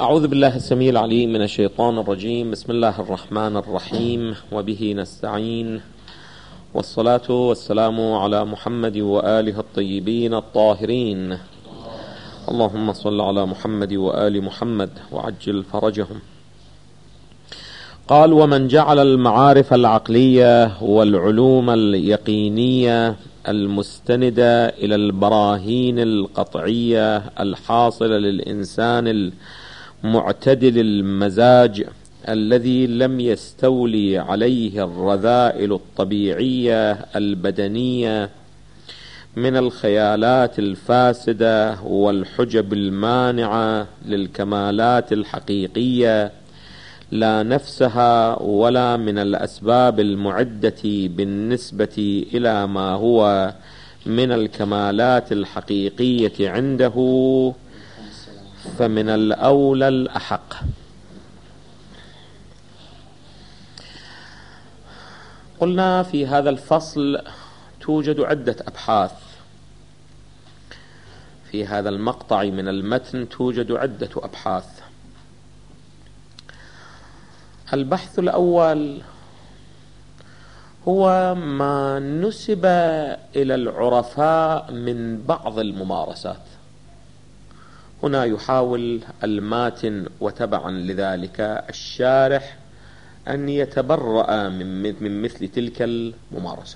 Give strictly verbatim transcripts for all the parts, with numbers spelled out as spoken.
أعوذ بالله السميع العليم من الشيطان الرجيم. بسم الله الرحمن الرحيم، وبه نستعين، والصلاة والسلام على محمد وآله الطيبين الطاهرين. اللهم صل على محمد وآل محمد وعجل فرجهم. قال: ومن جعل المعارف العقلية والعلوم اليقينية المستندة إلى البراهين القطعية الحاصلة للإنسان المعتدل المزاج الذي لم يستولي عليه الرذائل الطبيعية البدنية من الخيالات الفاسدة والحجب المانعة للكمالات الحقيقية لا نفسها ولا من الأسباب المعدة بالنسبة إلى ما هو من الكمالات الحقيقية عنده، فمن الأولى الأحق. قلنا في هذا الفصل توجد عدة أبحاث، في هذا المقطع من المتن توجد عدة أبحاث. البحث الأول هو ما نسب إلى العرفاء من بعض الممارسات. هنا يحاول الماتن وتبعا لذلك الشارح أن يتبرأ من مثل تلك الممارسات.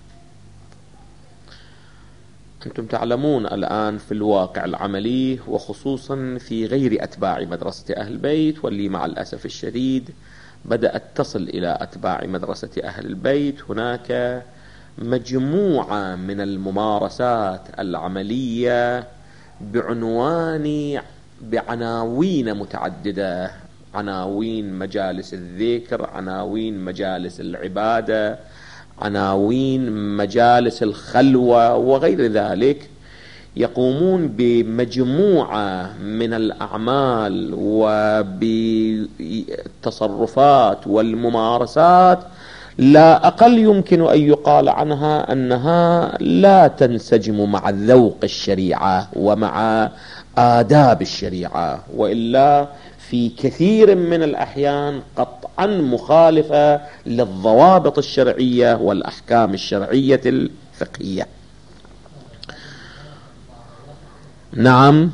أنتم تعلمون الآن في الواقع العملي، وخصوصا في غير أتباع مدرسة أهل البيت، واللي مع الأسف الشديد بدأت تصل إلى أتباع مدرسة أهل البيت، هناك مجموعة من الممارسات العملية بعنوان بعناوين متعددة: عناوين مجالس الذكر، عناوين مجالس العبادة، عناوين مجالس الخلوة وغير ذلك. يقومون بمجموعة من الأعمال وبالتصرفات والممارسات لا أقل يمكن أن يقال عنها أنها لا تنسجم مع ذوق الشريعة ومع آداب الشريعة، وإلا في كثير من الأحيان قطعا مخالفة للضوابط الشرعية والأحكام الشرعية الفقهية. نعم،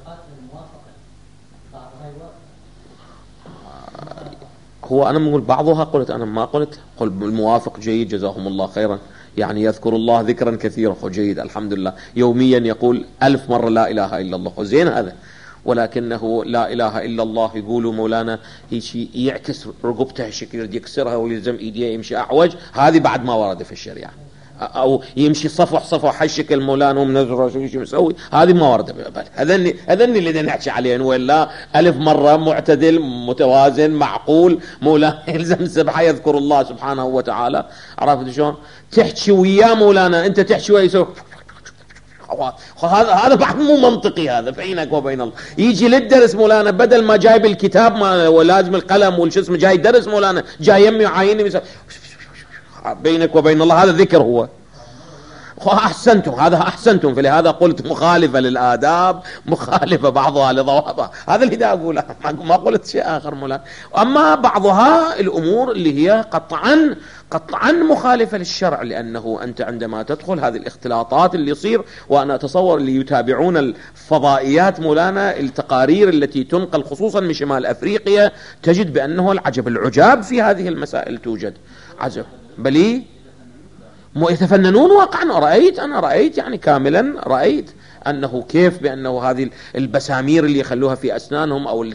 هو أنا بقول بعضها، قلت أنا ما قلت قل الموافق جيد جزاهم الله خيرا، يعني يذكر الله ذكرا كثيرا جيد الحمد لله، يوميا يقول ألف مرة لا إله إلا الله، زين هذا، ولكنه لا إله إلا الله يقولوا مولانا هيك يعكس رقبته شكل يكسرها ويلزم إيديه يمشي أعوج، هذه بعد ما ورد في الشريعة. أو يمشي صفح صفح هالشكل مولانا ومنزره شو شو مسوي، هذه ما ورد ببال. هذني هذني اللي نحكي عليهم، ولا ألف مرة معتدل متوازن معقول مولانا يلزم سبحة يذكر الله سبحانه وتعالى. عرفت شلون؟ تحكي وياه مولانا أنت تحكي ويسوي هذا هذا بعد مو منطقي، هذا بينك وبين الله. يجي للدرس مولانا بدل ما جايب الكتاب ما ولازم القلم والجسم جاي درس مولانا جاي يمي وعايني بينك وبين الله، هذا ذكر هو. أحسنتم، هذا أحسنتم، فلهذا قلت مخالفة للآداب، مخالفة بعضها لضوابط، هذا اللي دا أقوله، ما قلت شيء آخر مولانا. أما بعضها الأمور اللي هي قطعا قطعا مخالفة للشرع، لأنه أنت عندما تدخل هذه الاختلاطات اللي يصير، وأنا أتصور اللي يتابعون الفضائيات مولانا التقارير التي تنقل خصوصا من شمال أفريقيا، تجد بأنه العجب العجاب في هذه المسائل توجد عجب بلي مو يتفننون واقعا. رأيت أنا رأيت يعني كاملا رأيت أنه كيف بأنه هذه البسامير اللي يخلوها في أسنانهم، أو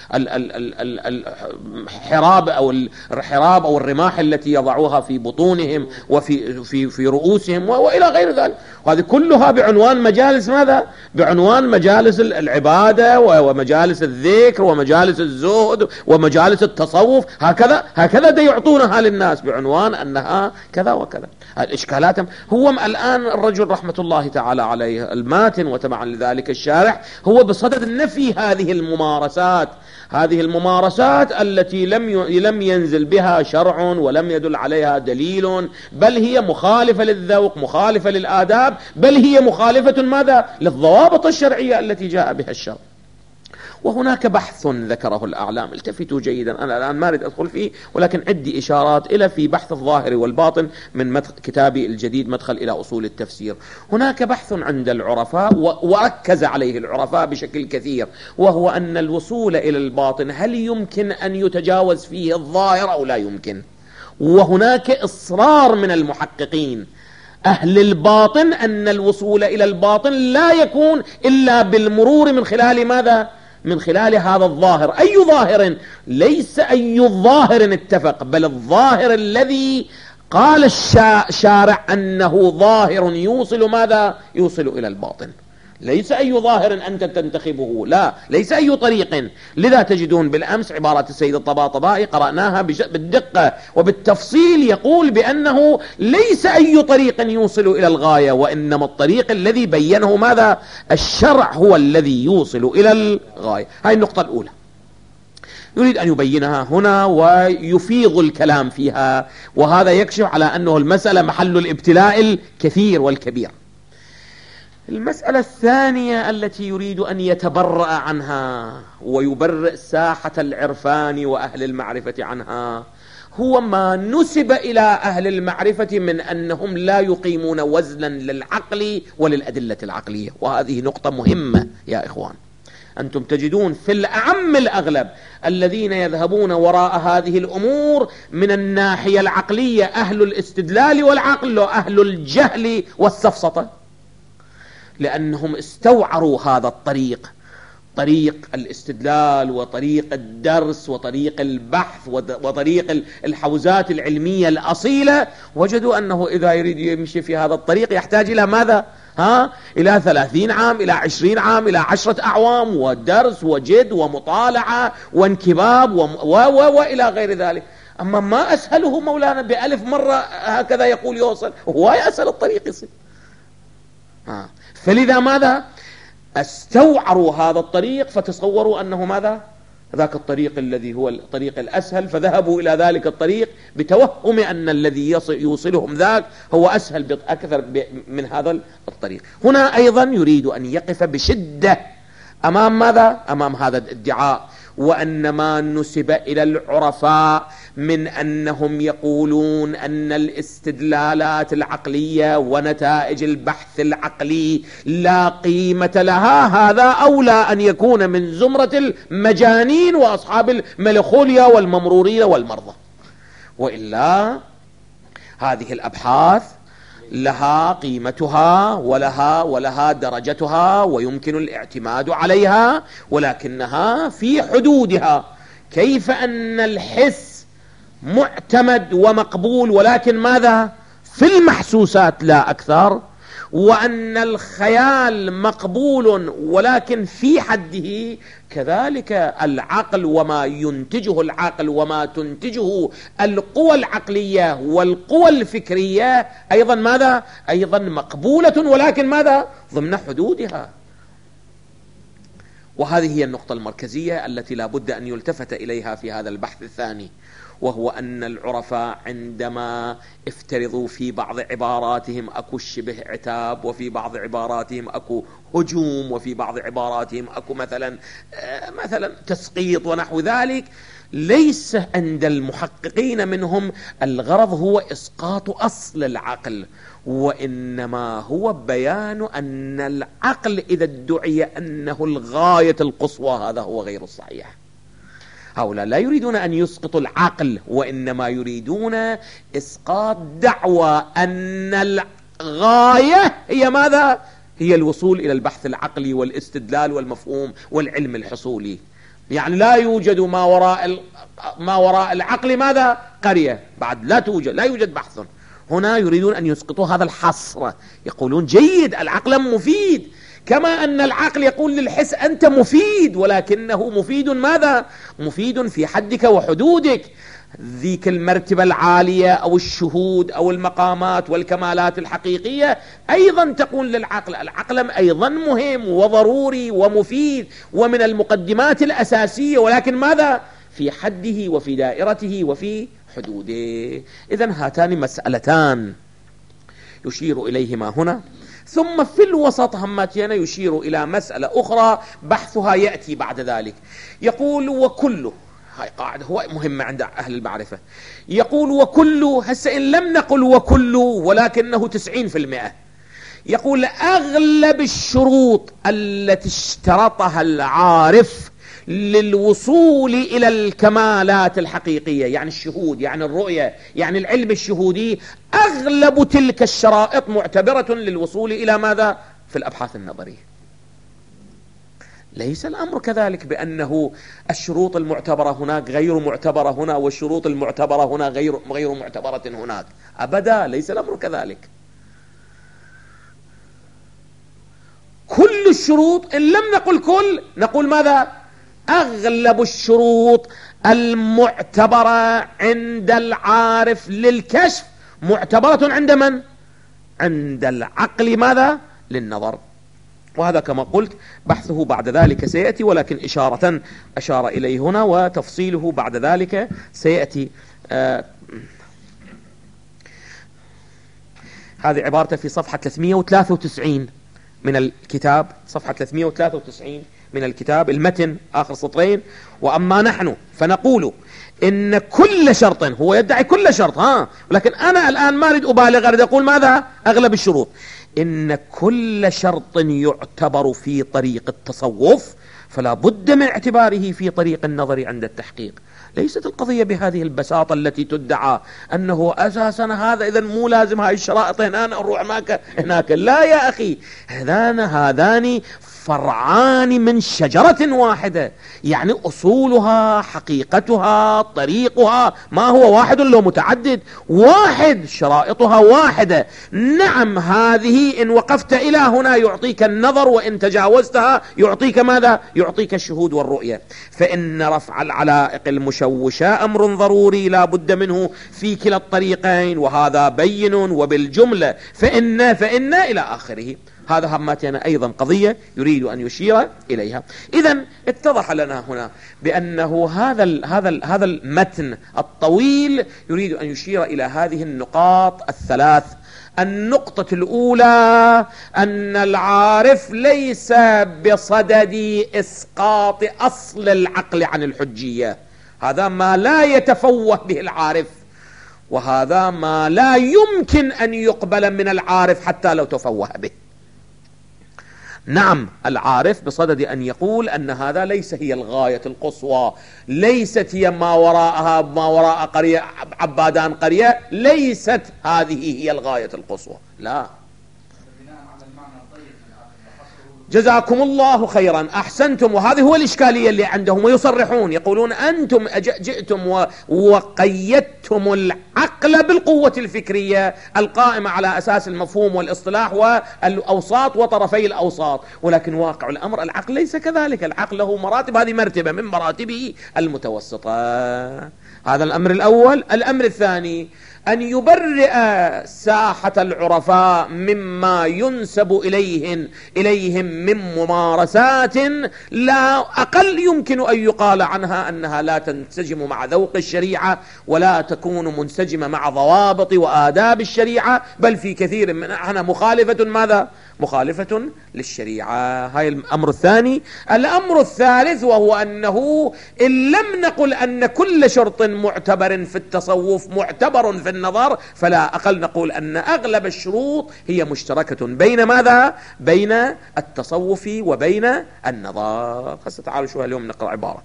الحراب أو الحراب أو الرماح التي يضعوها في بطونهم وفي في في رؤوسهم وإلى غير ذلك، وهذه كلها بعنوان مجالس ماذا؟ بعنوان مجالس العبادة ومجالس الذكر ومجالس الزهد ومجالس التصوف. هكذا هكذا دا يعطونها للناس بعنوان أنها كذا وكذا. الإشكالات هو الآن الرجل رحمة الله تعالى عليه الماتن وتبعا لذلك الشارح هو بصدد نفي هذه الممارسات، هذه الممارسات التي لم لم ينزل بها شرع ولم يدل عليها دليل، بل هي مخالفة للذوق، مخالفة للآداب، بل هي مخالفة ماذا؟ للضوابط الشرعية التي جاء بها الشرع. وهناك بحث ذكره الأعلام، التفتوا جيدا، أنا الآن ما أريد أدخل فيه، ولكن عندي إشارات إلى في بحث الظاهر والباطن من كتابي الجديد مدخل إلى أصول التفسير. هناك بحث عند العرفاء وركز عليه العرفاء بشكل كثير، وهو أن الوصول إلى الباطن هل يمكن أن يتجاوز فيه الظاهر أو لا يمكن. وهناك إصرار من المحققين أهل الباطن أن الوصول إلى الباطن لا يكون إلا بالمرور من خلال ماذا؟ من خلال هذا الظاهر. أي ظاهر؟ ليس أي ظاهر اتفق، بل الظاهر الذي قال الشارع أنه ظاهر يوصل ماذا؟ يوصل إلى الباطن. ليس أي ظاهر أنت تنتخبه، لا، ليس أي طريق. لذا تجدون بالأمس عبارة السيد الطباطبائي قرأناها بالدقة وبالتفصيل، يقول بأنه ليس أي طريق يوصل إلى الغاية، وإنما الطريق الذي بينه ماذا؟ الشرع هو الذي يوصل إلى الغاية. هاي النقطة الأولى يريد أن يبينها هنا ويفيض الكلام فيها، وهذا يكشف على أنه المسألة محل الابتلاء الكثير والكبير. المسألة الثانية التي يريد أن يتبرأ عنها ويبرئ ساحة العرفان وأهل المعرفة عنها هو ما نسب إلى أهل المعرفة من أنهم لا يقيمون وزنا للعقل وللأدلة العقلية. وهذه نقطة مهمة يا إخوان. أنتم تجدون في الأعم الأغلب الذين يذهبون وراء هذه الأمور من الناحية العقلية أهل الاستدلال والعقل وأهل الجهل والسفسطة، لأنهم استوعروا هذا الطريق، طريق الاستدلال وطريق الدرس وطريق البحث وطريق الحوزات العلمية الأصيلة. وجدوا أنه إذا يريد يمشي في هذا الطريق يحتاج إلى ماذا؟ ها؟ إلى ثلاثين عام، إلى عشرين عام، إلى عشرة أعوام، ودرس وجد ومطالعة وانكباب و... و... و... وإلى غير ذلك. أما ما أسهله مولانا بألف مرة هكذا يقول يوصل، هو يسأل الطريق يصير. ها. فلذا ماذا؟ استوعروا هذا الطريق فتصوروا أنه ماذا؟ ذاك الطريق الذي هو الطريق الأسهل، فذهبوا إلى ذلك الطريق بتوهم أن الذي يوصلهم ذاك هو أسهل أكثر من هذا الطريق. هنا أيضا يريد أن يقف بشدة أمام ماذا؟ أمام هذا الادعاء، وأن ما نسب إلى العرفاء من أنهم يقولون أن الاستدلالات العقلية ونتائج البحث العقلي لا قيمة لها، هذا أولى أن يكون من زمرة المجانين وأصحاب الملخوليا والممرورين والمرضى. وإلا هذه الأبحاث لها قيمتها ولها ولها درجتها ويمكن الاعتماد عليها، ولكنها في حدودها. كيف أن الحس معتمد ومقبول، ولكن ماذا؟ في المحسوسات لا أكثر، وأن الخيال مقبول ولكن في حده، كذلك العقل وما ينتجه العقل وما تنتجه القوى العقلية والقوى الفكرية أيضا ماذا؟ أيضا مقبولة، ولكن ماذا؟ ضمن حدودها. وهذه هي النقطة المركزية التي لا بد أن يلتفت إليها في هذا البحث الثاني، وهو أن العرفاء عندما افترضوا في بعض عباراتهم أكو شبه عتاب، وفي بعض عباراتهم أكو هجوم، وفي بعض عباراتهم أكو مثلا مثلا تسقيط ونحو ذلك، ليس عند المحققين منهم الغرض هو إسقاط أصل العقل، وإنما هو بيان أن العقل إذا ادعي أنه الغاية القصوى هذا هو غير الصحيح. هؤلاء لا يريدون أن يسقطوا العقل، وإنما يريدون إسقاط دعوى أن الغاية هي ماذا؟ هي الوصول إلى البحث العقلي والاستدلال والمفهوم والعلم الحصولي. يعني لا يوجد ما وراء ما وراء العقل ماذا؟ قرية، بعد لا توجد لا يوجد بحث. هنا يريدون أن يسقطوا هذا الحصر، يقولون جيد العقل مفيد، كما أن العقل يقول للحس أنت مفيد، ولكنه مفيد ماذا؟ مفيد في حدك وحدودك. ذيك المرتبة العالية أو الشهود أو المقامات والكمالات الحقيقية أيضا تقول للعقل العقل أيضا مهم وضروري ومفيد ومن المقدمات الأساسية، ولكن ماذا؟ في حده وفي دائرته وفي حدوده. إذن هاتان مسألتان يشير إليهما هنا ثم في الوسط هماتينا يشير إلى مسألة أخرى بحثها يأتي بعد ذلك. يقول وكله، هاي قاعدة هو مهمة عند أهل المعرفة، يقول وكله، هسه إن لم نقل وكله ولكنه تسعين في المئة، يقول أغلب الشروط التي اشترطها العارف للوصول إلى الكمالات الحقيقية، يعني الشهود، يعني الرؤية، يعني العلم الشهودي، أغلب تلك الشرائط معتبرة للوصول إلى ماذا؟ في الأبحاث النظرية. ليس الأمر كذلك بأنه الشروط المعتبرة هناك غير معتبرة هنا، والشروط المعتبرة هنا غير غير معتبرة هناك، أبدا ليس الأمر كذلك. كل الشروط، إن لم نقل كل نقول ماذا؟ أغلب الشروط المعتبرة عند العارف للكشف معتبرة عند من؟ عند العقل ماذا؟ للنظر. وهذا كما قلت بحثه بعد ذلك سيأتي، ولكن إشارة أشار إليه هنا، وتفصيله بعد ذلك سيأتي. آه هذه عبارته في صفحة ثلاثمئة وثلاثة وتسعين من الكتاب، صفحة ثلاثمئة وثلاثة وتسعين من الكتاب، المتن آخر سطرين: وأما نحن فنقول إن كل شرط، هو يدعي كل شرط، ها، ولكن أنا الآن ما أريد أبالغ، أريد أقول ماذا؟ أغلب الشروط. إن كل شرط يعتبر في طريق التصوف فلا بد من اعتباره في طريق النظر عند التحقيق. ليست القضية بهذه البساطة التي تدعى أنه أساسا هذا إذن مو لازم هاي الشرائط هنا نروح هناك هناك. لا يا أخي، هذان هذان فرعان من شجرة واحدة، يعني أصولها، حقيقتها، طريقها ما هو واحد لو متعدد، واحد، شرائطها واحدة. نعم، هذه إن وقفت إلى هنا يعطيك النظر، وإن تجاوزتها يعطيك ماذا؟ يعطيك الشهود والرؤية. فإن رفع العلائق المشوشة أمر ضروري لا بد منه في كلا الطريقين، وهذا بين وبالجملة فإن فإن إلى آخره. هذا هماتنا أيضا قضية يريد أن يشير إليها. إذن اتضح لنا هنا بأنه هذا ال هذا ال هذا المتن الطويل يريد أن يشير إلى هذه النقاط الثلاث. النقطة الأولى أن العارف ليس بصدد إسقاط أصل العقل عن الحجية، هذا ما لا يتفوه به العارف، وهذا ما لا يمكن أن يقبل من العارف حتى لو تفوه به. نعم، العارف بصدد أن يقول أن هذا ليس هي الغاية القصوى، ليست هي ما وراءها ما وراء قرية عبادان قرية، ليست هذه هي الغاية القصوى، لا. جزاكم الله خيرا، أحسنتم. وهذه هو الإشكالية اللي عندهم، ويصرحون يقولون أنتم جئتم وقيدتم العقل بالقوة الفكرية القائمة على أساس المفهوم والاصطلاح والأوساط وطرفي الأوساط، ولكن واقع الأمر العقل ليس كذلك. العقل له مراتب، هذه مرتبة من مراتبه المتوسطة. هذا الأمر الأول. الأمر الثاني أن يبرئ ساحة العرفاء مما ينسب إليهم إليهم من ممارسات لا أقل يمكن أن يقال عنها أنها لا تنسجم مع ذوق الشريعة، ولا تكون منسجمة مع ضوابط وآداب الشريعة، بل في كثير منها مخالفة ماذا؟ مخالفة للشريعة. هاي الأمر الثاني. الأمر الثالث وهو أنه إن لم نقل أن كل شرط معتبر في التصوف معتبر في النظر، فلا أقل نقول أن أغلب الشروط هي مشتركة بين ماذا؟ بين التصوف وبين النظر. هسه تعالوا شو اليوم نقرأ عبارة.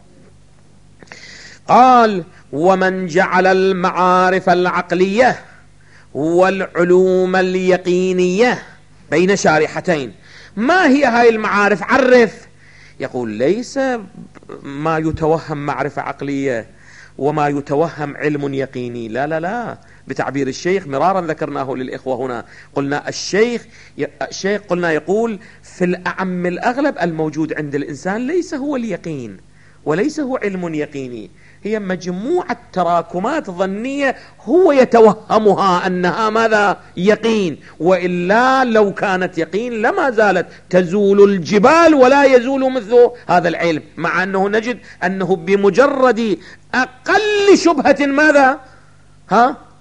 قال: ومن جعل المعارف العقلية والعلوم اليقينية بين شارحتين. ما هي هاي المعارف؟ عرف. يقول ليس ما يتوهم معرفة عقلية وما يتوهم علم يقيني، لا لا لا، بتعبير الشيخ مرارا ذكرناه للإخوة هنا. قلنا الشيخ الشيخ قلنا يقول في الأعم الأغلب الموجود عند الإنسان ليس هو اليقين وليس هو علم يقيني، هي مجموعة تراكمات ظنية هو يتوهمها أنها ماذا؟ يقين. وإلا لو كانت يقين لما زالت تزول الجبال ولا يزول مثل هذا العلم، مع أنه نجد أنه بمجرد أقل شبهة ماذا؟ ها؟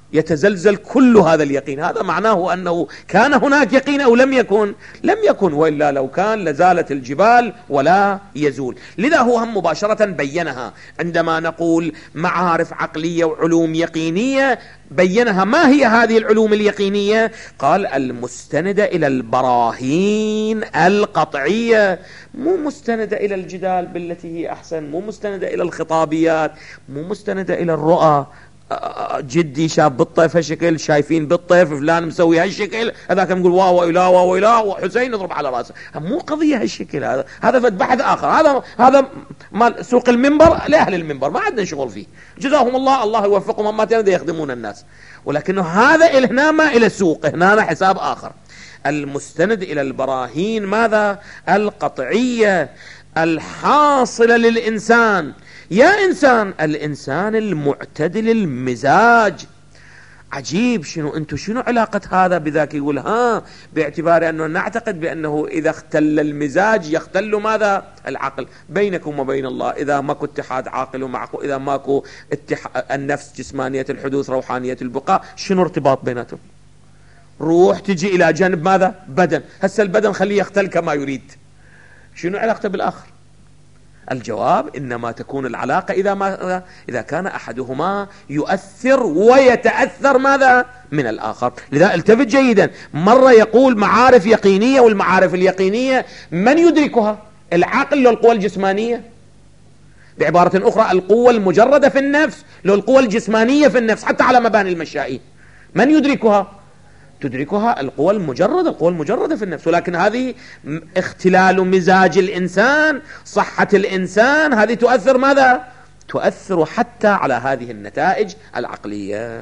يتزلزل كل هذا اليقين. هذا معناه أنه كان هناك يقين أو لم يكن؟ لم يكن، وإلا لو كان لزالت الجبال ولا يزول. لذا هو هم مباشرة بينها عندما نقول معارف عقلية وعلوم يقينية، بينها. ما هي هذه العلوم اليقينية؟ قال المستندة إلى البراهين القطعية، مو مستندة إلى الجدال بالتي هي أحسن، مو مستندة إلى الخطابيات، مو مستندة إلى الرؤى. جدي شاف بالطيف هالشكل، شايفين بالطيف فلان مسوي هالشكل، هذاك نقول واو وإله واو وإله وحسين نضرب على راسه. مو قضية هالشكل، هذا هذا فد بحث آخر. هذا هذا مال سوق المنبر لأهل المنبر، ما عندنا شغل فيه. جزاهم الله، الله يوفقهم، ما يخدمون الناس. ولكنه هذا هنا ما إلى سوق، هنا حساب آخر. المستند إلى البراهين ماذا؟ القطعية الحاصلة للإنسان. يا إنسان، الإنسان المعتدل المزاج. عجيب، شنو أنتو شنو علاقة هذا بذاك؟ يقول ها، باعتبار أنه نعتقد بأنه إذا اختل المزاج يختل ماذا؟ العقل. بينكم وبين الله إذا ماكو اتحاد عاقل ومعقول، إذا ماكو اتحاد النفس جسمانية الحدوث روحانية البقاء، شنو ارتباط بيناتهم؟ روح تجي إلى جانب ماذا؟ بدن. هسه البدن خليه يختل كما يريد، شنو علاقته بالآخر؟ الجواب إنما تكون العلاقة إذا ما إذا كان أحدهما يؤثر ويتأثر ماذا؟ من الآخر. لذا التفت جيدا، مرة يقول معارف يقينية، والمعارف اليقينية من يدركها؟ العقل لو القوى الجسمانية؟ بعبارة أخرى القوة المجردة في النفس لو القوة الجسمانية في النفس، حتى على مباني المشائي من يدركها؟ تدركها القوى المجردة، القوى المجردة في النفس. ولكن هذه اختلال مزاج الإنسان، صحة الإنسان، هذه تؤثر ماذا؟ تؤثر حتى على هذه النتائج العقلية.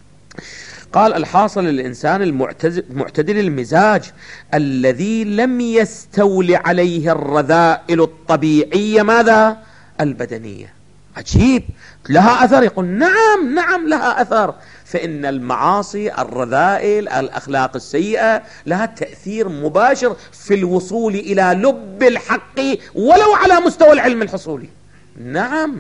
قال الحاصل للإنسان المعتدل المزاج الذي لم يستولي عليه الرذائل الطبيعية ماذا؟ البدنية. عجيب، لها أثر؟ يقول نعم نعم لها أثر. فإن المعاصي، الرذائل، الأخلاق السيئة لها تأثير مباشر في الوصول إلى لب الحق ولو على مستوى العلم الحصولي. نعم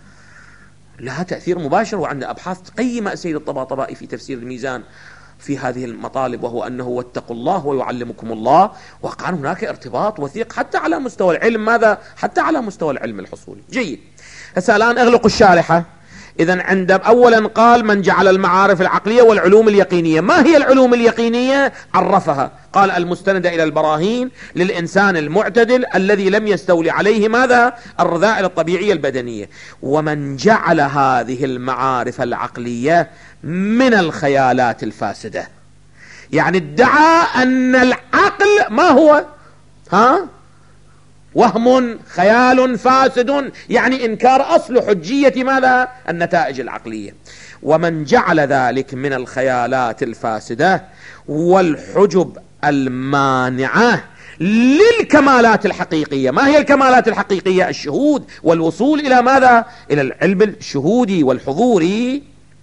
لها تأثير مباشر، وعندنا أبحاث قيمة السيد الطباطبائي في تفسير الميزان في هذه المطالب، وهو أنه واتقوا الله ويعلمكم الله. وكان هناك ارتباط وثيق حتى على مستوى العلم ماذا؟ حتى على مستوى العلم الحصولي. جيد، هسه الآن أغلق الشارحة. إذن عند أولا قال من جعل المعارف العقلية والعلوم اليقينية. ما هي العلوم اليقينية؟ عرفها، قال المستندة إلى البراهين للإنسان المعتدل الذي لم يستولي عليه ماذا؟ الرذائل الطبيعية البدنية. ومن جعل هذه المعارف العقلية من الخيالات الفاسدة، يعني ادعى أن العقل ما هو؟ ها؟ وهم، خيال فاسد، يعني إنكار أصل حجية ماذا؟ النتائج العقلية. ومن جعل ذلك من الخيالات الفاسدة والحجب المانعة للكمالات الحقيقية. ما هي الكمالات الحقيقية؟ الشهود والوصول إلى ماذا؟ إلى العلم الشهودي والحضوري.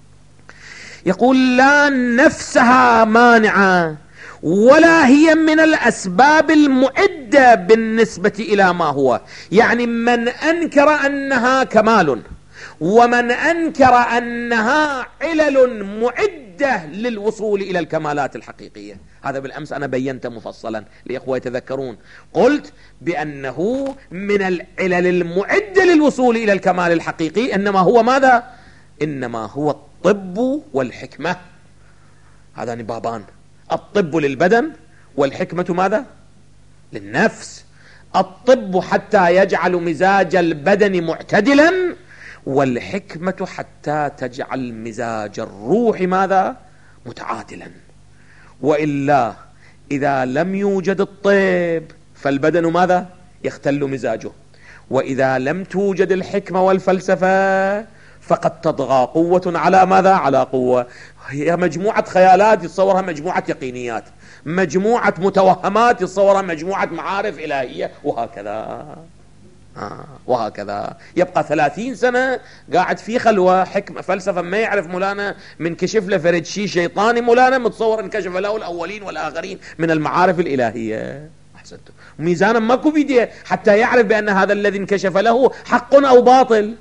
يقول لا نفسها مانعة ولا هي من الأسباب المعدة بالنسبة إلى ما هو. يعني من أنكر أنها كمال ومن أنكر أنها علل معدة للوصول إلى الكمالات الحقيقية. هذا بالأمس أنا بينت مفصلا لإخوة يتذكرون، قلت بأنه من العلل المعدة للوصول إلى الكمال الحقيقي إنما هو ماذا؟ إنما هو الطب والحكمة. هذان بابان، الطب للبدن والحكمة ماذا؟ للنفس. الطب حتى يجعل مزاج البدن معتدلا، والحكمة حتى تجعل مزاج الروح ماذا؟ متعادلا. وإلا إذا لم يوجد الطب فالبدن ماذا؟ يختل مزاجه. وإذا لم توجد الحكمة والفلسفة فقد تطغى قوة على ماذا؟ على قوة. هي مجموعة خيالات يتصورها مجموعة يقينيات، مجموعة متوهمات يتصورها مجموعة معارف إلهية، وهكذا آه وهكذا. يبقى ثلاثين سنة قاعد في خلوة، حكمة فلسفة ما يعرف مولانا، من كشف له فرد شيء شيطاني مولانا متصور انكشف له الأولين والآخرين من المعارف الإلهية. أحسنتم. ميزانا ماكو بيديه حتى يعرف بأن هذا الذي انكشف له حق أو باطل،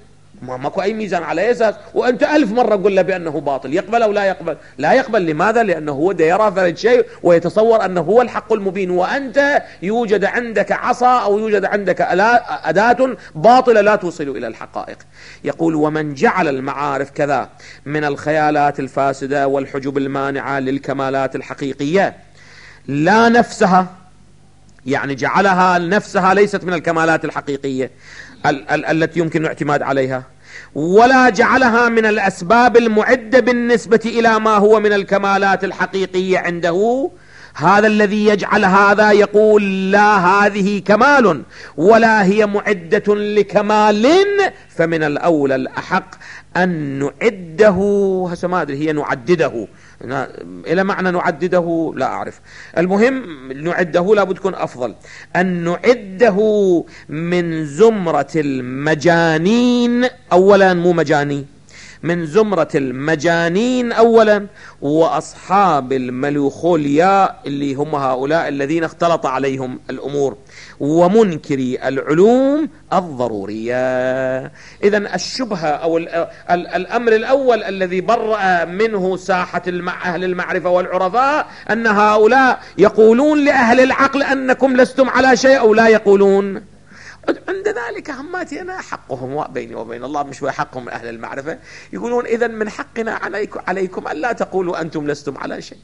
ما ماكو أي ميزان على أساس، وأنت ألف مرة قل له بأنه باطل، يقبل أو لا يقبل؟ لا يقبل. لماذا؟ لأنه هو دا يرى فرد شيء ويتصور أنه هو الحق المبين، وأنت يوجد عندك عصا أو يوجد عندك أداة باطلة لا توصل إلى الحقائق. يقول: ومن جعل المعارف كذا من الخيالات الفاسدة والحجب المانعة للكمالات الحقيقية لا نفسها، يعني جعلها نفسها ليست من الكمالات الحقيقية ال- ال- التي يمكن الاعتماد عليها، ولا جعلها من الأسباب المعدة بالنسبة إلى ما هو من الكمالات الحقيقية عنده، هذا الذي يجعل هذا يقول لا هذه كمال ولا هي معدة لكمال، فمن الأولى الأحق أن نعده، هسه ما أدري هي نعدده إلى معنى نعدده لا أعرف، المهم نعده لابد تكون أفضل، أن نعده من زمرة المجانين أولا، مو مجانين، من زمرة المجانين أولا، وأصحاب الملوخوليا اللي هم هؤلاء الذين اختلط عليهم الأمور، ومنكري العلوم الضرورية. إذن الشبهة أو ال ال الأمر الأول الذي برأ منه ساحة أهل المعرفة والعرفاء أن هؤلاء يقولون لأهل العقل أنكم لستم على شيء أو لا يقولون. عند ذلك هماتي أنا حقهم بيني وبين الله، مش حقهم أهل المعرفة، يقولون إذن من حقنا عليكم, عليكم أن لا تقولوا أنتم لستم على شيء.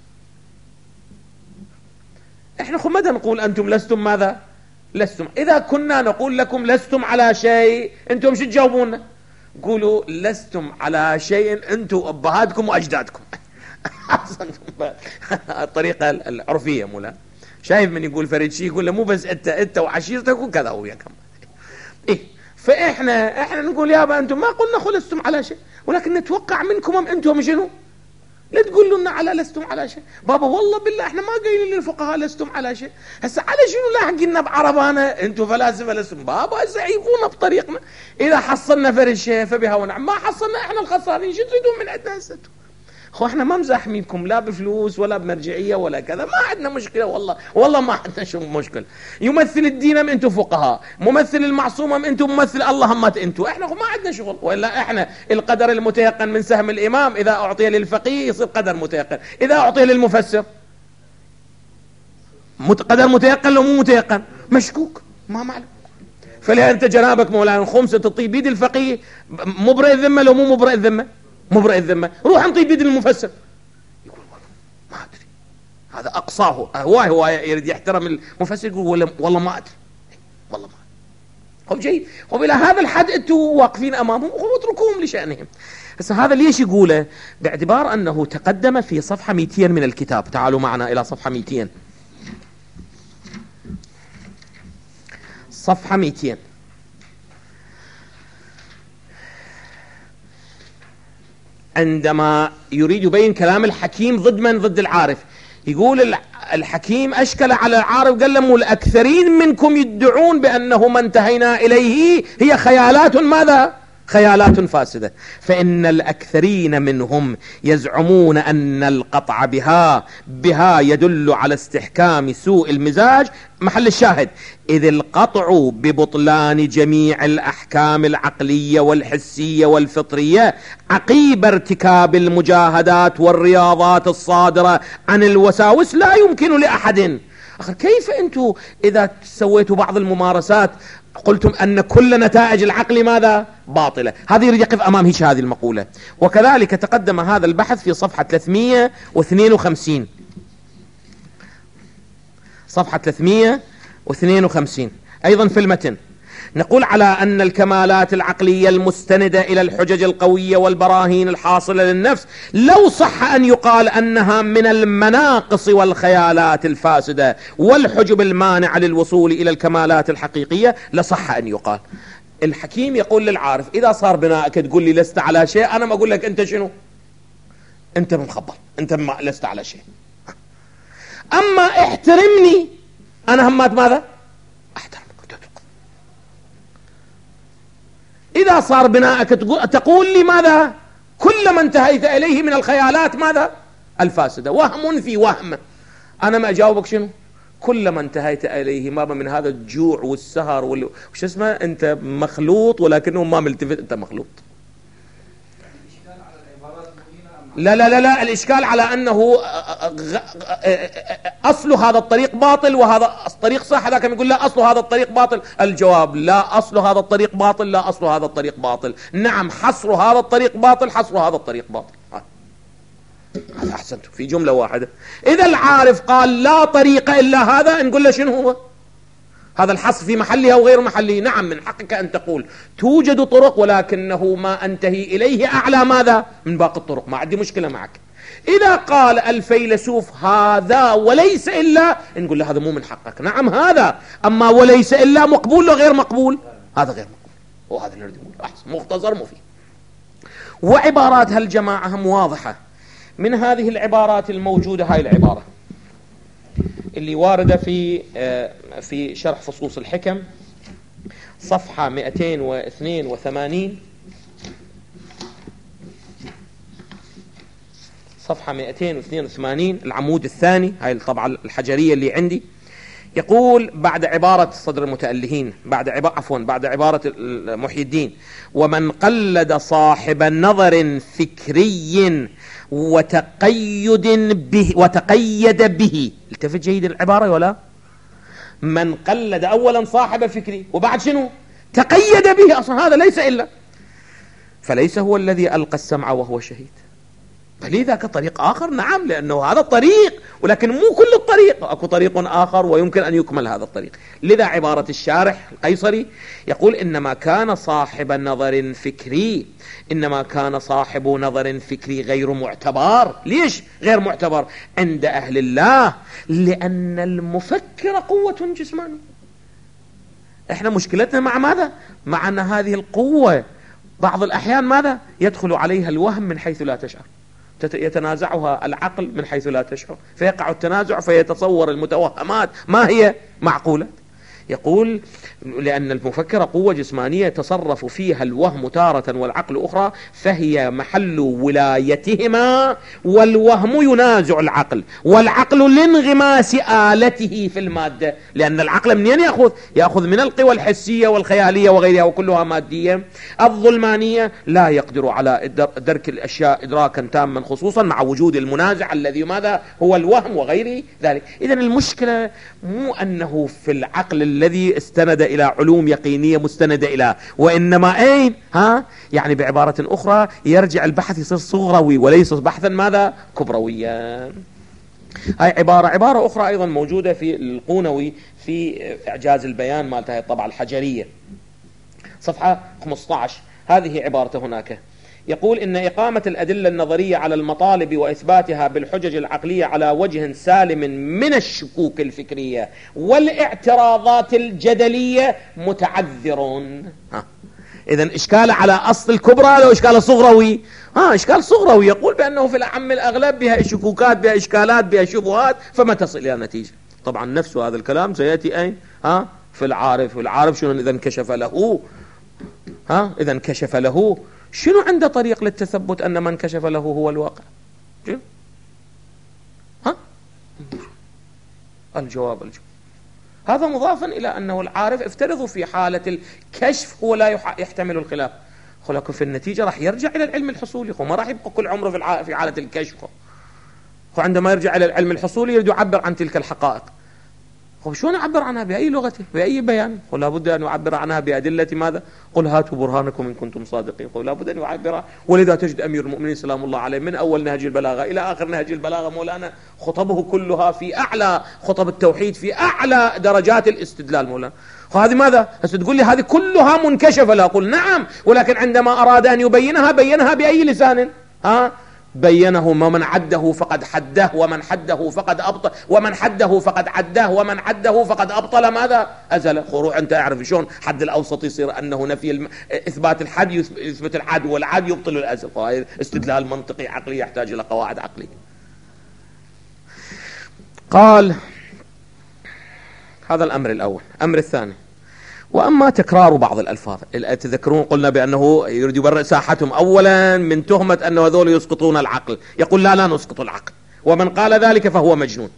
إحنا خو ماذا نقول أنتم لستم ماذا؟ لستم. إذا كنا نقول لكم لستم على شيء أنتم شو تجاوبون؟ قولوا لستم على شيء أنتم أبهاتكم وأجدادكم. الطريقة العرفية مولا. شايف من يقول فريد شيء يقول له مو بس أنت أنت وعشيرتك وكذا وياكم. إيه فإحنا إحنا نقول يابا أنتم ما قلنا خلستم على شيء، ولكن نتوقع منكم أم أنتم شنو؟ لا تقولوا لنا على لستم على شيء. بابا والله بالله إحنا ما قايلين للفقهاء لستم على شيء، هسه على شنو لاحقيننا بعربانا أنتم فلاسفة لستم؟ بابا هسه عيبونا بطريقنا، إذا حصلنا فرد شيء فبها ونعم، ما حصلنا إحنا الخسارين، شو تريدون من عندنا هسه؟ خو احنا ما مزاحمينكم لا بفلوس ولا بمرجعيه ولا كذا، ما عندنا مشكله، والله والله ما عندنا شو مشكله. يمثل الدين ام انتم فقهاء، ممثل المعصوم ام انتم ممثل الله همات انتم، احنا ما عندنا شغل. والا احنا القدر المتيقن من سهم الامام اذا اعطي للفقيه يصير قدر متيقن، اذا اعطي للمفسر قدر متيقن لو مو متيقن مشكوك ما معلوم. فليه انت جنابك مولانا خمسه تطيب بيد الفقيه مبرئ الذمه لو مو مبرئ الذمه؟ مبرئ الذمة، روح انطي بيد المفسر. يقول ما أدري، هذا أقصاه، هو هو يريد يحترم المفسر، يقول والله ما أدري، والله ما أدري. هو جيد، هو إلى هذا الحد أنتم واقفين أمامهم واتركوهم لشأنهم. بس هذا ليش يقوله؟ باعتبار أنه تقدم في صفحة مئتين من الكتاب. تعالوا معنا إلى صفحة مئتين، صفحة مئتين. عندما يريد يبين كلام الحكيم ضد من؟ ضد العارف. يقول الحكيم أشكل على العارف، قال لهم الأكثرين منكم يدعون بأنه ما انتهينا إليه هي خيالات ماذا؟ خيالات فاسدة. فإن الأكثرين منهم يزعمون أن القطع بها بها يدل على استحكام سوء المزاج. محل الشاهد: إذ القطع ببطلان جميع الأحكام العقلية والحسية والفطرية عقيب ارتكاب المجاهدات والرياضات الصادرة عن الوساوس لا يمكن لأحد. أخي كيف أنتم إذا سويتوا بعض الممارسات قلتم أن كل نتائج العقل ماذا؟ باطلة. هذا يريد يقف أمام هيك هذه المقولة. وكذلك تقدم هذا البحث في صفحة ثلاثمئة واثنين وخمسين، صفحة ثلاثمئة واثنين وخمسين أيضا في المتن. نقول على أن الكمالات العقلية المستندة إلى الحجج القوية والبراهين الحاصلة للنفس لو صح أن يقال أنها من المناقص والخيالات الفاسدة والحجب المانعة للوصول إلى الكمالات الحقيقية لصح أن يقال. الحكيم يقول للعارف: إذا صار بناءك تقول لي لست على شيء، أنا ما أقول لك أنت شنو؟ أنت مخبر، أنت ما لست على شيء. أما احترمني أنا همات ماذا؟ احترمك. إذا صار بناءك تقول لي ماذا؟ كل ما انتهيت إليه من الخيالات ماذا؟ الفاسدة. وهم في وهم. أنا ما أجاوبك شنو؟ كل ما انتهيت إليه ماذا من هذا الجوع والسهر وال... وش اسمه؟ أنت مخلوط ولكنه ما ملتفت، أنت مخلوط. لا لا لا لا الإشكال على أنه أصل هذا الطريق باطل وهذا الطريق صح، هذا كان يقول لا أصل هذا الطريق باطل. الجواب لا أصل هذا الطريق باطل، لا أصل هذا الطريق باطل. نعم حصر هذا الطريق باطل، حصر هذا الطريق باطل. هذا أحسنت في جملة واحدة. إذا العارف قال لا طريق إلا هذا، نقول له شنو هو هذا الحصر في محله أو غير محله؟ نعم من حقك أن تقول توجد طرق ولكنه ما أنتهي إليه أعلى ماذا من باقي الطرق، ما عندي مشكلة معك. إذا قال الفيلسوف هذا وليس إلا، نقول له هذا مو من حقك. نعم هذا، أما وليس إلا مقبول وغير مقبول، هذا غير مقبول، وهذا اللي نريد نقوله. أحسن، مختصر مفيد. وعبارات هالجماعة هم واضحة. من هذه العبارات الموجودة هاي العبارة اللي واردة في في شرح فصوص الحكم صفحة مئتين واثنين وثمانين، صفحة مئتين واثنين وثمانين العمود الثاني، هاي الطبعة الحجرية اللي عندي. يقول بعد عبارة صدر المتألهين، بعد عبارة عفوا بعد عبارة محي الدين: ومن قلد صاحب نظر فكري وتقيد به وتقيد به. التفت جيد العبارة ولا؟ من قلد أولا صاحب فكري وبعد شنو؟ تقيد به، أصلا هذا ليس إلا، فليس هو الذي ألقى السمع وهو شهيد. فلذا كطريق آخر، نعم لأنه هذا الطريق، ولكن مو كل الطريق، أكو طريق آخر ويمكن أن يكمل هذا الطريق. لذا عبارة الشارح القيصري يقول: إنما كان صاحب نظر فكري، إنما كان صاحب نظر فكري غير معتبر. ليش غير معتبر عند أهل الله؟ لأن المفكر قوة جسمانية. إحنا مشكلتنا مع ماذا؟ مع أن هذه القوة بعض الأحيان ماذا؟ يدخل عليها الوهم من حيث لا تشعر، يتنازعها العقل من حيث لا تشعر، فيقع التنازع فيتصور المتوهمات ما هي معقولة. يقول: لأن المفكر قوة جسمانية يتصرف فيها الوهم تارة والعقل أخرى، فهي محل ولايتهما، والوهم ينازع العقل، والعقل لانغماس آلته في المادة. لأن العقل منين يأخذ؟ يأخذ من القوى الحسية والخيالية وغيرها، وكلها مادية الظلمانية، لا يقدر على درك الأشياء إدراكا تاما، خصوصا مع وجود المنازع الذي ماذا هو الوهم وغير ذلك. إذن المشكلة مو أنه في العقل الذي استند إلى علوم يقينية مستندة إلى، وإنما أين ها يعني بعبارة أخرى يرجع البحث يصير صغروي وليس بحثا ماذا كبرويا. هاي عبارة عبارة أخرى أيضا موجودة في القونوي في إعجاز البيان مالتها الطبعة الحجرية صفحة خمسة عشر. هذه عبارته هناك، يقول: إن إقامة الأدلة النظرية على المطالب وإثباتها بالحجج العقلية على وجه سالم من الشكوك الفكرية والاعتراضات الجدلية متعذر. إذن إشكال على أصل الكبرى لو إشكال صغروي؟ ها إشكال صغروي يقول بأنه في الأعم الأغلب بها شكوكات، بها إشكالات، بها شبهات، فما تصل إلى نتيجة. طبعا نفس هذا الكلام سيأتي أين؟ ها في العارف. والعارف شنو إذا انكشف له؟ ها إذا انكشف له شنو عنده طريق للتثبت أن من كشف له هو الواقع؟ ها؟ الجواب الجواب هذا مضافا إلى أنه العارف افترضوا في حالة الكشف هو لا يحتمل الخلاف، لكن في النتيجة راح يرجع إلى العلم الحصولي، ما راح يبقى كل عمره في في حالة الكشف. وعندما يرجع إلى العلم الحصولي يريد يعبر عن تلك الحقائق. طيب شلون نعبر عنها؟ بأي لغة؟ بأي بيان؟ قل لابد أن يعبر عنها بأدلة ماذا؟ قل هاتوا برهانكم إن كنتم صادقين. قل لابد أن يعبر. ولذا تجد أمير المؤمنين سلام الله عليه من أول نهج البلاغة إلى آخر نهج البلاغة مولانا خطبه كلها في أعلى خطب التوحيد، في أعلى درجات الاستدلال مولانا. وهذه ماذا؟ هسه تقول لي هذه كلها منكشفة؟ لا، أقول نعم، ولكن عندما أراد أن يبينها بينها بأي لسان؟ ها؟ بينه ومن عده فقد حده، ومن حده فقد أبطل، ومن حده فقد عده، ومن عده فقد أبطل ماذا؟ أزل. خروع أنت أعرف شلون حد الأوسط يصير أنه نفي الم... إثبات الحد يثبت العد، والعد يبطل الأزل. وهذا استدلال منطقي عقلي يحتاج إلى قواعد عقلية. قال هذا الأمر الأول. أمر الثاني: وأما تكرار بعض الألفاظ، تذكرون قلنا بأنه يريد يبرئ ساحتهم أولا من تهمة أنه هذول يسقطون العقل، يقول لا لا نسقط العقل، ومن قال ذلك فهو مجنون.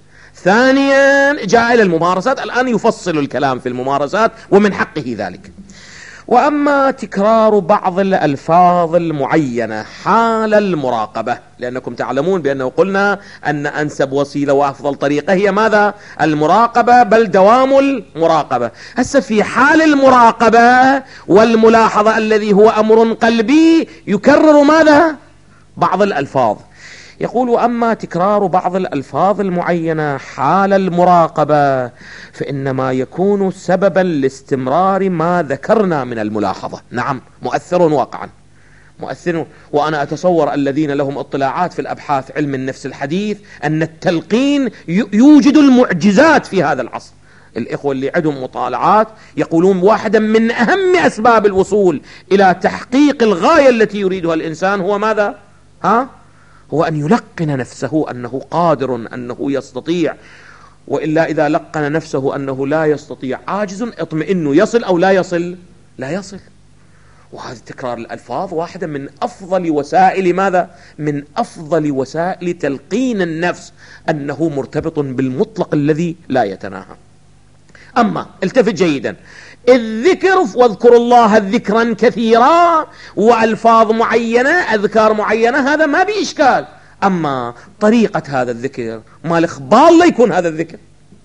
ثانيا جاء إلى الممارسات، الآن يفصل الكلام في الممارسات ومن حقه ذلك. وأما تكرار بعض الألفاظ المعينة حال المراقبة، لأنكم تعلمون بأنه قلنا أن أنسب وسيلة وأفضل طريقة هي ماذا؟ المراقبة، بل دوام المراقبة. هسه في حال المراقبة والملاحظة الذي هو أمر قلبي يكرر ماذا؟ بعض الألفاظ. يقول: وأما تكرار بعض الألفاظ المعينة حال المراقبة فإنما يكون سببا لاستمرار ما ذكرنا من الملاحظة. نعم، مؤثر واقعا، مؤثر. وأنا أتصور الذين لهم اطلاعات في الأبحاث علم النفس الحديث أن التلقين يوجد المعجزات في هذا العصر. الإخوة اللي عندهم مطالعات يقولون واحدا من أهم أسباب الوصول إلى تحقيق الغاية التي يريدها الإنسان هو ماذا؟ ها؟ هو أن يلقن نفسه أنه قادر، أنه يستطيع. وإلا إذا لقن نفسه أنه لا يستطيع عاجز اطمئن، يصل أو لا يصل؟ لا يصل. وهذا تكرار الألفاظ واحدة من أفضل وسائل ماذا؟ من أفضل وسائل تلقين النفس أنه مرتبط بالمطلق الذي لا يتناهى. أما التفت جيدا، الذكر واذكروا الله ذكرا كثيرا وألفاظ معينة أذكار معينة، هذا ما بإشكال. أما طريقة هذا الذكر ما الإخبار لا يكون هذا الذكر.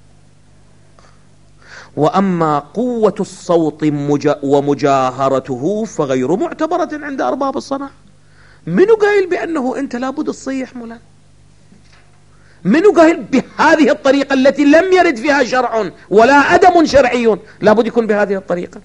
وأما قوة الصوت ومجاهرته فغير معتبرة عند أرباب الصنع. منو قايل بأنه أنت لابد تصيح مولانا؟ منو قايل بهذه الطريقة التي لم يرد فيها شرع ولا أدب شرعي لابد يكون بهذه الطريقة؟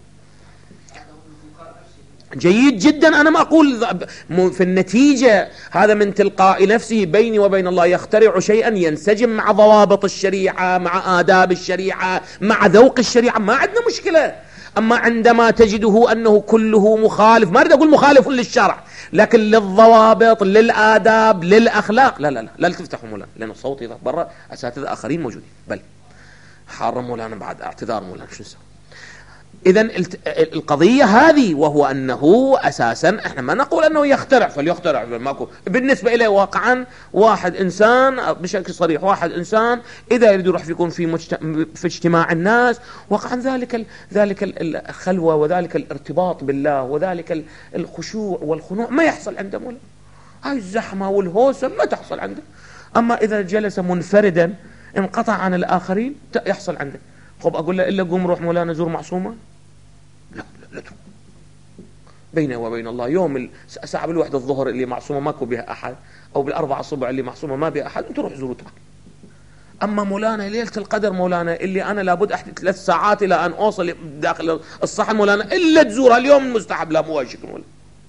جيد جدا. أنا ما أقول في النتيجة هذا من تلقاء نفسه بيني وبين الله يخترع شيئا ينسجم مع ضوابط الشريعة، مع آداب الشريعة، مع ذوق الشريعة، ما عندنا مشكلة. أما عندما تجده أنه كله مخالف، ما أريد أقول مخالف للشرع، لكن للضوابط، للآداب، للأخلاق، لا لا لا لا تفتحوا مولانا، لأن الصوت إذا برا أساتذة آخرين موجودين. بل حرم مولانا بعد اعتذار مولانا، شو نسوي؟ إذن القضية هذه، وهو أنه أساسا احنا ما نقول أنه يخترع فليخترع، ماكو بالنسبة إليه واقعا واحد إنسان بشكل صريح، واحد إنسان إذا يريد يروح يكون في مجتمع في اجتماع الناس واقعا ذلك ال ذلك الخلوة وذلك الارتباط بالله وذلك الخشوع والخنوع ما يحصل عنده مولا. هاي الزحمة والهوسة ما تحصل عنده. أما إذا جلس منفردا انقطع عن الآخرين يحصل عنده. خب أقول له إلا قوم روح مولانا زور معصومة؟ لا لا لا. بينه وبين الله يوم الساعة بالواحدة الظهر اللي معصومة ماكو بها أحد، أو بالأربعة الصبح اللي معصومة ما بها أحد، أنت روح زورتها. أما مولانا ليلة القدر مولانا اللي أنا لابد أحدث ثلاث ساعات إلى أن أوصل داخل الصحن مولانا، إلا تزورها اليوم المستحب لا مواجهك مولانا.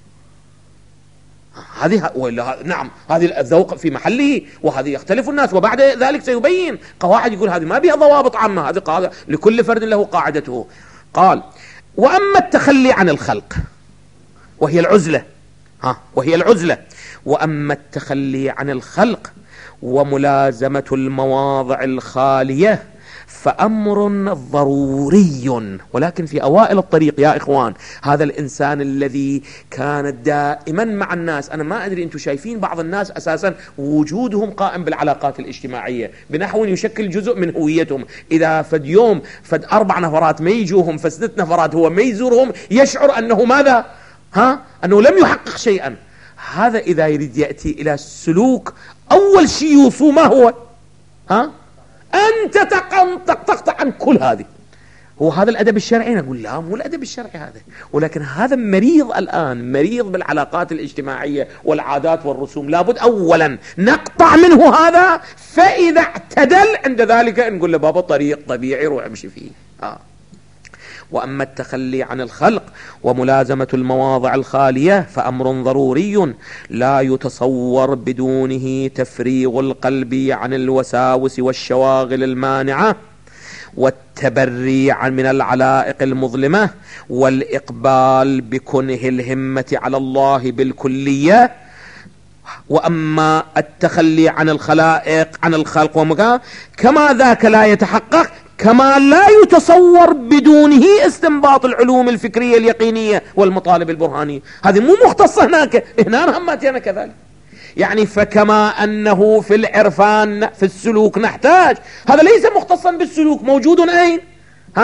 هذه ولا نعم هذه الذوق في محله، وهذه يختلف الناس، وبعد ذلك سيبين قواعد يقول هذه ما بها ضوابط عامة، هذه قاعدة لكل فرد له قاعدته. قال: وأما التخلي عن الخلق وهي العزلة، ها وهي العزلة وأما التخلي عن الخلق وملازمة المواضع الخالية فأمر ضروري. ولكن في أوائل الطريق يا إخوان، هذا الإنسان الذي كان دائما مع الناس، أنا ما أدري أنتم شايفين بعض الناس أساسا وجودهم قائم بالعلاقات الاجتماعية بنحو يشكل جزء من هويتهم. إذا فد يوم فد أربع نفرات ما يجوهم، فست نفرات هو ما يزورهم، يشعر أنه ماذا؟ ها؟ أنه لم يحقق شيئا. هذا إذا يريد يأتي إلى السلوك أول شيء يوصو ما هو؟ ها؟ أنت تقطع عن كل هذه. هو هذا الأدب الشرعي؟ نقول لا مو الأدب الشرعي هذا، ولكن هذا مريض الآن، مريض بالعلاقات الاجتماعية والعادات والرسوم. لابد أولا نقطع منه هذا، فإذا اعتدل عند ذلك نقول له بابا طريق طبيعي روح امشي فيه. آه. وأما التخلي عن الخلق وملازمة المواضع الخالية فأمر ضروري لا يتصور بدونه تفريغ القلب عن الوساوس والشواغل المانعة والتبري عن من العلائق المظلمة والإقبال بكنه الهمة على الله بالكلية. وأما التخلي عن الخلائق عن الخلق ومكان كما ذاك لا يتحقق كما لا يتصور بدونه استنباط العلوم الفكرية اليقينية والمطالب البرهانية. هذه مو مختصة هناك، هنا هماتنا كذلك. يعني فكما أنه في العرفان في السلوك نحتاج، هذا ليس مختصا بالسلوك، موجود أين؟ ها؟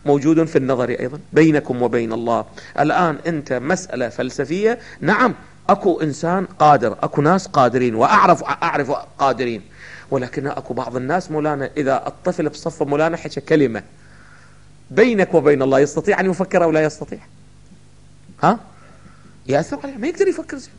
موجود في النظر أيضا بينكم وبين الله. الآن أنت مسألة فلسفية، نعم أكو إنسان قادر، أكو ناس قادرين، وأعرف أعرف قادرين، ولكن أكو بعض الناس مولانا إذا الطفل بصف مولانا حكى كلمة بينك وبين الله يستطيع أن يفكر أو لا يستطيع؟ ها؟ يأثر عليه، ما يقدر يفكر زين.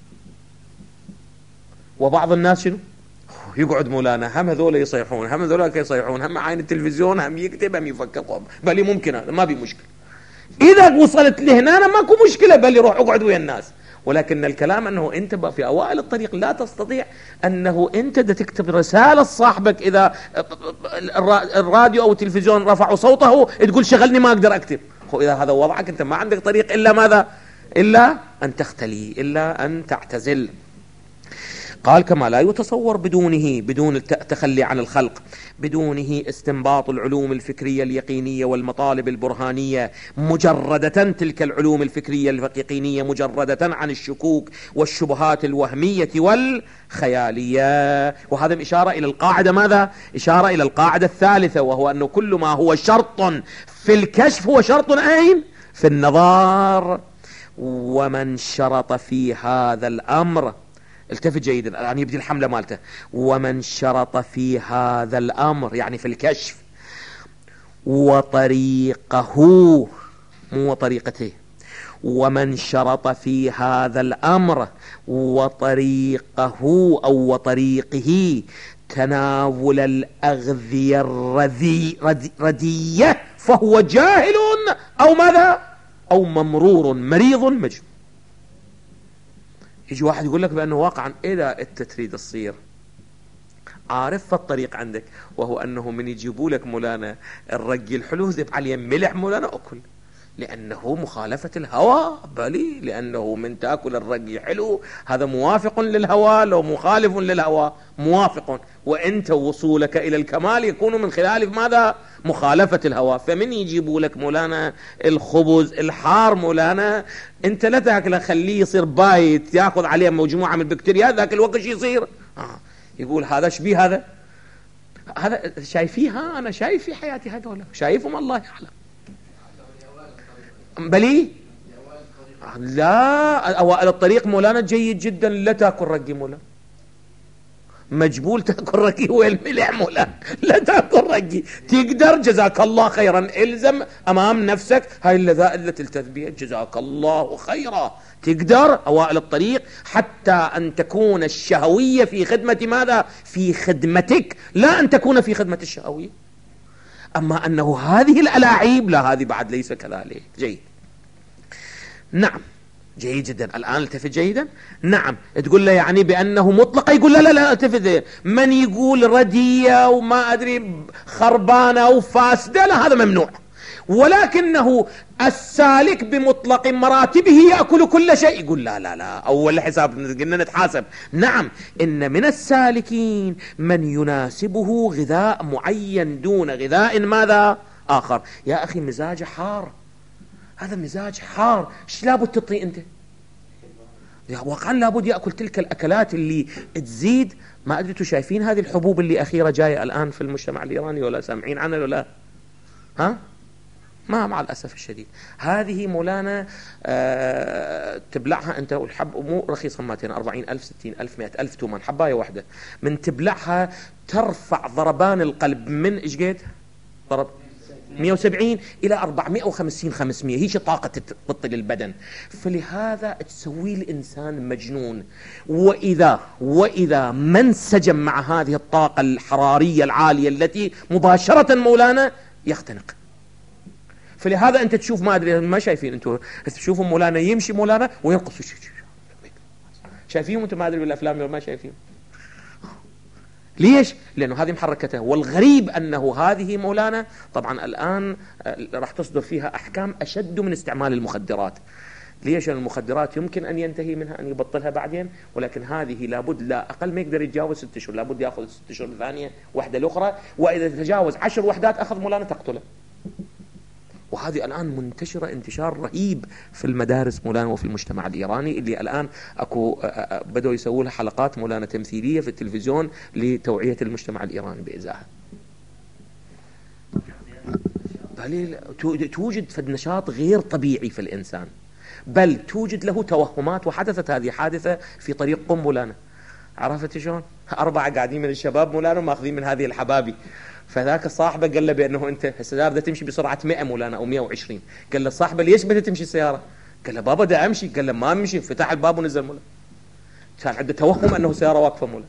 وبعض الناس شنو؟ يقعد مولانا هم هذول يصيحون، هم هذول يصيحون، هم عين التلفزيون، هم يكتب، هم يفكر، بل ممكن هذا ما بي مشكلة. إذا وصلت لهنا أنا ماكو مشكلة، بل روح اقعد ويا الناس. ولكن الكلام أنه أنت في أوائل الطريق لا تستطيع أنه أنت دا تكتب رسالة صاحبك إذا الراديو أو التلفزيون رفعوا صوته تقول شغلني ما أقدر أكتب. إذا هذا وضعك أنت ما عندك طريق إلا ماذا؟ إلا أن تختلي، إلا أن تعتزل. قال كما لا يتصور بدونه، بدون التخلي عن الخلق، بدونه استنباط العلوم الفكرية اليقينية والمطالب البرهانية مجردة، تلك العلوم الفكرية اليقينية مجردة عن الشكوك والشبهات الوهمية والخيالية. وهذا إشارة إلى القاعدة ماذا؟ إشارة إلى القاعدة الثالثة، وهو أنه كل ما هو شرط في الكشف هو شرط أين؟ في النظار. ومن شرط في هذا الأمر، التفت جيدا الآن يبدي الحملة مالته، ومن شرط في هذا الأمر يعني في الكشف وطريقه مو طريقته، ومن شرط في هذا الأمر وطريقه أو وطريقه تناول الأغذية الرذي ردي ردية فهو جاهل أو ماذا؟ أو ممرور مريض مجنون. يجي واحد يقول لك بأنه واقعا إذا أنت تريد تصير عارف في الطريق عندك، وهو أنه من يجيبوا لك مولانا الرقي الحلو ذب عليه ملح مولانا أكل، لأنه مخالفة الهوى، بلي لأنه من تأكل الرقي حلو هذا موافق للهوى، لو مخالف للهوى موافق، وأنت وصولك إلى الكمال يكون من خلال ماذا؟ مخالفة الهوى. فمن يجيبوا لك مولانا الخبز الحار مولانا أنت لا تأكله، خليه يصير بايت يأخذ عليه مجموعة من البكتيريا، ذاك الوقت يصير آه. يقول هذا شبيه، هذا هذا شايفيها، أنا شايف في حياتي هذول شايفهم الله يعلم. بلي لا، أوائل الطريق مولانا جيد جدا، لا تأكل رقي مولانا، مجبول تأكل رقي والملح مولانا، لا تأكل رقي. تقدر جزاك الله خيرا، الزم أمام نفسك هاي اللذائذ التي تلتذ بها، جزاك الله خيرا. تقدر أوائل الطريق حتى أن تكون الشهوية في خدمة ماذا؟ في خدمتك، لا أن تكون في خدمة الشهوية. أما أنه هذه الألاعيب لا، هذه بعد ليس كذلك. جيد، نعم جيد جدا. الآن التفت جيدا. نعم تقول له يعني بأنه مطلق، يقول لا لا لا التفت، من يقول ردية وما أدري خربانة وفاسدة لا هذا ممنوع، ولكنه السالك بمطلق مراتبه يأكل كل شيء، يقول لا لا لا أول حساب قلنا نتحاسب. نعم إن من السالكين من يناسبه غذاء معين دون غذاء ماذا آخر. يا أخي مزاج حار، هذا مزاج حار، ايش لابد تطي انت؟ واقعا لابد يأكل تلك الأكلات اللي تزيد. ما أدري انتم شايفين هذه الحبوب اللي أخيرة جاية الآن في المجتمع الإيراني ولا سامعين عنها ولا ها؟ ما مع الأسف الشديد هذه مولانا آه تبلعها أنت، والحب مو رخيص خماتين أربعين ألف ستين ألف مئة ألف تومان حباية واحدة، من تبلعها ترفع ضربان القلب من إيش قد ضرب مئة وسبعين إلى أربعمئة وخمسين خمسمئة، هيش طاقة تطي للبدن. فلهذا تسوي الإنسان مجنون. وإذا وإذا ما انسجم مع هذه الطاقة الحرارية العالية التي مباشرة مولانا يختنق. فلهذا أنت تشوف ما أدري ما شايفين أنتوا تشوفوا مولانا يمشي مولانا وينقص، شايفينهم أنتوا ما أدري بالأفلام ما شايفين. ليش؟ لأنه هذه محركته. والغريب أنه هذه مولانا طبعا الآن راح تصدر فيها أحكام أشد من استعمال المخدرات. ليش؟ المخدرات يمكن أن ينتهي منها، أن يبطلها بعدين، ولكن هذه لابد لا أقل ما يقدر يتجاوز ست أشهر، لابد يأخذ ست أشهر الثانية وحدة الأخرى، وإذا تجاوز عشر وحدات أخذ مولانا تقتله. وهذه الآن منتشرة انتشار رهيب في المدارس مولانا وفي المجتمع الإيراني، اللي الآن أكو بدأوا يسووا لها حلقات مولانا تمثيلية في التلفزيون لتوعية المجتمع الإيراني بإزاها. قال لي توجد في النشاط غير طبيعي في الإنسان، بل توجد له توهمات. وحدثت هذه حادثة في طريق قم مولانا، عرفت شلون؟ أربعة قاعدين من الشباب مولانا ماخذين من هذه الحبابي، فذاك صاحبه قال له بأنه أنت هسه بدها تمشي بسرعة مئة مولانا أو مئة وعشرين. قال له صاحبه ليش بدها تمشي السيارة؟ قال له بابا دا أمشي. قال له ما أمشي. فتح الباب ونزل مولانا، كان عنده توهم أنه سيارة واقفة مولانا.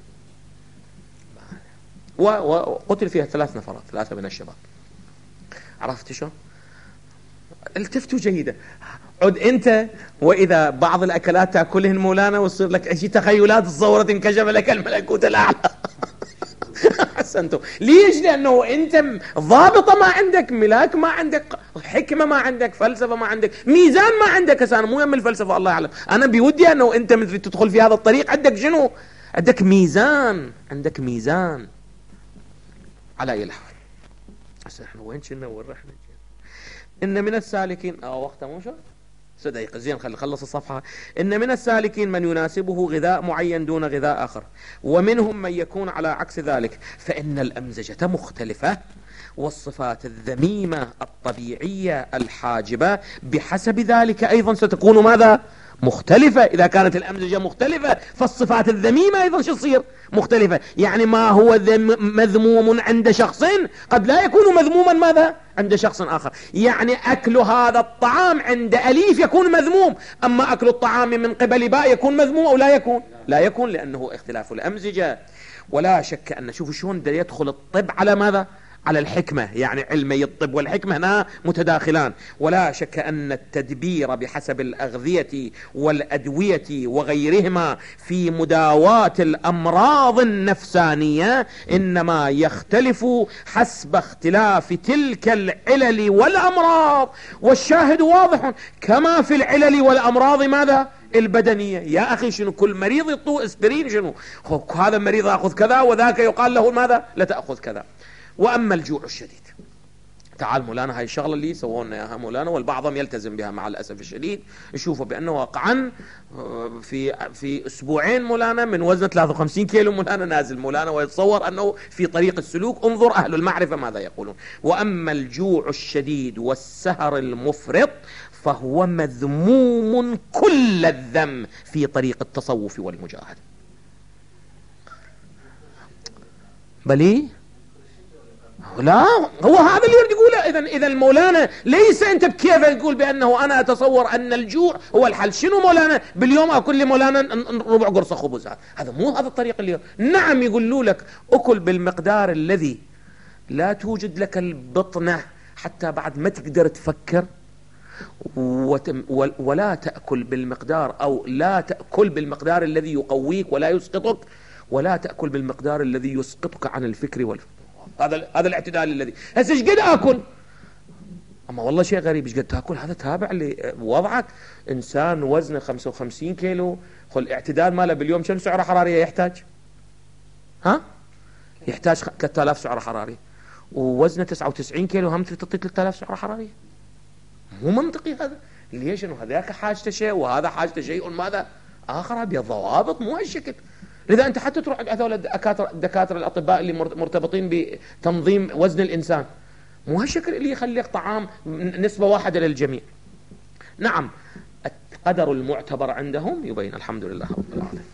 وقتل فيها ثلاث نفرات، ثلاثة من الشباب. عرفت شلون؟ التفتوا جيدة. عد أنت وإذا بعض الأكلات تأكلهن مولانا وتصير لك شيء تخيلات تصورت انكشف لك الملكوت الأعلى. أحسنتم. ليش؟ لأنه أنت ضابطة ما عندك، ملاك ما عندك، حكمة ما عندك، فلسفة ما عندك، ميزان ما عندك. أنا مو يم الفلسفة الله يعلم، أنا بودي أنه أنت مثل تدخل في هذا الطريق عندك شنو؟ عندك ميزان، عندك ميزان. على أي الحال هسه احنا وين كنا وين رحنا؟ إن من السالكين اه وقته مو شو دقيقة زين خلي خلص الصفحة. إن من السالكين من يناسبه غذاء معين دون غذاء آخر، ومنهم من يكون على عكس ذلك، فإن الأمزجة مختلفة، والصفات الذميمة الطبيعية الحاجبة بحسب ذلك أيضا ستكون ماذا؟ مختلفة. إذا كانت الأمزجة مختلفة فالصفات الذميمة أيضا شو تصير؟ مختلفة. يعني ما هو مذموم عند شخص قد لا يكون مذموما ماذا؟ عند شخص آخر. يعني أكل هذا الطعام عند أليف يكون مذموم، أما أكل الطعام من قبل باء يكون مذموم أو لا يكون؟ لا يكون، لأنه اختلاف الأمزجة. ولا شك أن شوفوا شلون يدخل الطب على ماذا؟ على الحكمة. يعني علمي الطب والحكمة هنا متداخلان. ولا شك أن التدبير بحسب الأغذية والأدوية وغيرهما في مداواة الأمراض النفسانية إنما يختلف حسب اختلاف تلك العلل والأمراض. والشاهد واضح، كما في العلل والأمراض ماذا؟ البدنية. يا أخي شنو كل مريض يطو اسبرين؟ شنو هذا المريض يأخذ كذا وذاك يقال له ماذا؟ لا تأخذ كذا. وأما الجوع الشديد، تعال مولانا هاي الشغلة اللي سوونا اياها مولانا والبعضهم يلتزم بها مع الأسف الشديد، يشوفوا بأنه واقعا في في أسبوعين مولانا من وزن ثلاثة وخمسين كيلو مولانا نازل مولانا، ويتصور أنه في طريق السلوك. انظر أهل المعرفة ماذا يقولون. وأما الجوع الشديد والسهر المفرط فهو مذموم كل الذم في طريق التصوف والمجاهدة. بلي لا هو هذا اللي يريد يقوله. إذا إذا المولانا ليس أنت بكيف تقول بأنه أنا أتصور أن الجوع هو الحل. شنو مولانا باليوم أكل لي مولانا ربع قرصة خبز؟ هذا مو هذا الطريق اليوم. نعم يقولوا لك أكل بالمقدار الذي لا توجد لك البطنة حتى بعد ما تقدر تفكر، ولا تأكل بالمقدار أو لا تأكل بالمقدار الذي يقويك ولا يسقطك، ولا تأكل بالمقدار الذي يسقطك عن الفكر والفكر. هذا هذا الاعتدال الذي هسه ايش قد اكل. اما والله شيء غريب، ايش قد تاكل هذا تابع لوضعك. انسان وزنه خمسة وخمسين كيلو، خل الاعتدال ماله باليوم كم سعره حراريه يحتاج؟ ها يحتاج ثلاثة آلاف سعره حراريه، ووزنه تسعة وتسعين كيلو هم تعطي ثلاثة آلاف سعره حراريه. مو منطقي هذا. ليش؟ انه هذاك حاجته شيء وهذا حاجته شيء ماذا اخر، بضوابط مو هالشكل. لذا أنت حتى تروح هذول الدكاترة الدكاترة الأطباء اللي مرتبطين بتنظيم وزن الإنسان، مو هالشكل اللي يخليك طعام نسبة واحدة للجميع. نعم القدر المعتبر عندهم يبين. الحمد لله رب العالمين.